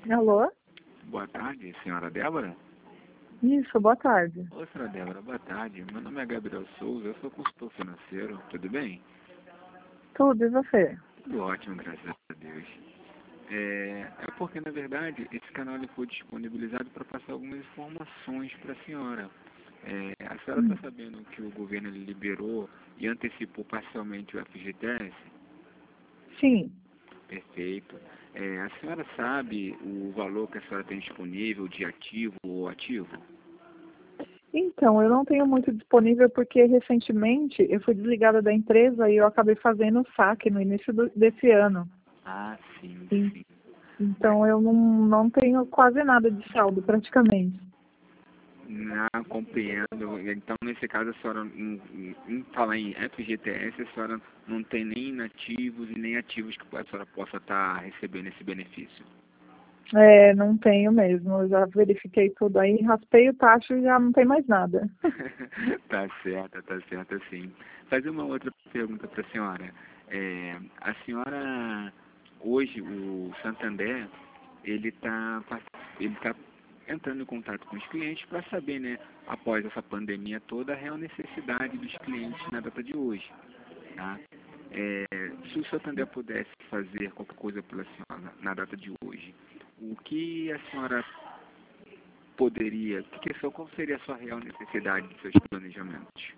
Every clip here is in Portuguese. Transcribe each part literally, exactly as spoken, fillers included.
Alô? Boa tarde, senhora Débora. Isso, boa tarde. Oi, senhora Débora, boa tarde. Meu nome é Gabriel Souza, eu sou consultor financeiro, tudo bem? Tudo, e você? Tudo ótimo, graças a Deus. É, é porque, na verdade, esse canal ele foi disponibilizado para passar algumas informações para a senhora. É, a senhora Hum. está sabendo que o governo ele liberou e antecipou parcialmente o F G T S? Sim. Perfeito. É, a senhora sabe o valor que a senhora tem disponível de ativo ou ativo? Então, eu não tenho muito disponível porque recentemente eu fui desligada da empresa e eu acabei fazendo o saque no início do, desse ano. Ah, sim, E, sim. então, eu não, não tenho quase nada de saldo, praticamente. Não, compreendo. Então, nesse caso, a senhora, em, em, em falar em F G T S, a senhora não tem nem inativos e nem ativos que a senhora possa estar recebendo esse benefício. É, não tenho mesmo. Eu já verifiquei tudo aí, raspei o tacho e já não tem mais nada. Tá certo, tá certo, sim. Fazer uma outra pergunta para a senhora. É, a senhora, hoje, o Santander, ele está ele tá entrando em contato com os clientes para saber, né, após essa pandemia toda, a real necessidade dos clientes na data de hoje. Tá? É, se o Santander pudesse fazer qualquer coisa pela senhora na data de hoje, o que a senhora poderia, que questão, qual seria a sua real necessidade de seus planejamentos?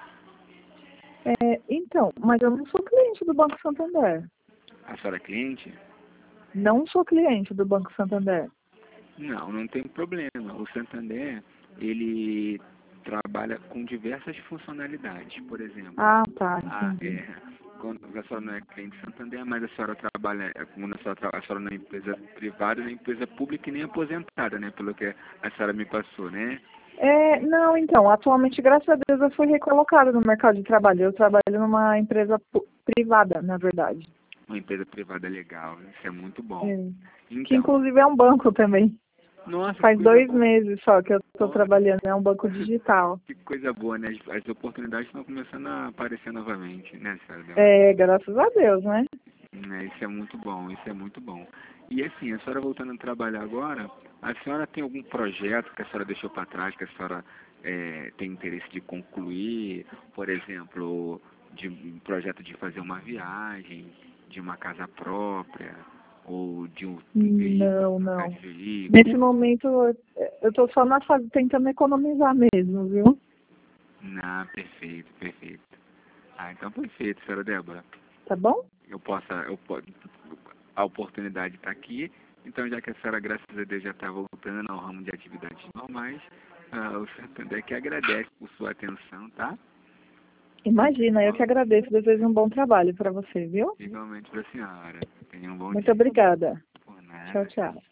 É, então, mas eu não sou cliente do Banco Santander. A senhora é cliente? Não sou cliente do Banco Santander. Não, não tem problema. O Santander, ele trabalha com diversas funcionalidades. Por exemplo, Ah, tá, a, entendi. é, quando a senhora não é cliente do Santander, mas a senhora trabalha, é, quando a senhora, tra- a senhora não é empresa privada, nem empresa pública e nem aposentada, né? Pelo que a senhora me passou, né? É, não, então, atualmente, graças a Deus, eu fui recolocada no mercado de trabalho. Eu trabalho numa empresa pu- privada, na verdade. Uma empresa privada legal, isso é muito bom. É. Que Então, inclusive é um banco também. nossa, que Faz coisa dois boa. meses só que eu estou Olha, trabalhando, é um banco digital. que coisa boa, né? As, as oportunidades estão começando a aparecer novamente, né, senhora Débora? É, graças a Deus, né? É, isso é muito bom, isso é muito bom. E assim, a senhora voltando a trabalhar agora, a senhora tem algum projeto que a senhora deixou para trás, que a senhora é, tem interesse de concluir? Por exemplo, de um projeto de fazer uma viagem, de uma casa própria, ou de um, um veículo, Não, trocar não. de veículo? Nesse momento, eu estou só na fase tentando economizar mesmo, viu? Não, perfeito, perfeito. Ah, então perfeito, senhora Débora. Tá bom? Eu possa, eu, po- a oportunidade está aqui, então já que a senhora, graças a Deus, já está voltando ao ramo de atividades normais, ah, o Santander que agradece por sua atenção, tá? Imagina, eu que agradeço. Desejo um bom trabalho para você, viu? Igualmente para a senhora. Tenha um bom Muito dia. obrigada. Por Tchau, nada. tchau.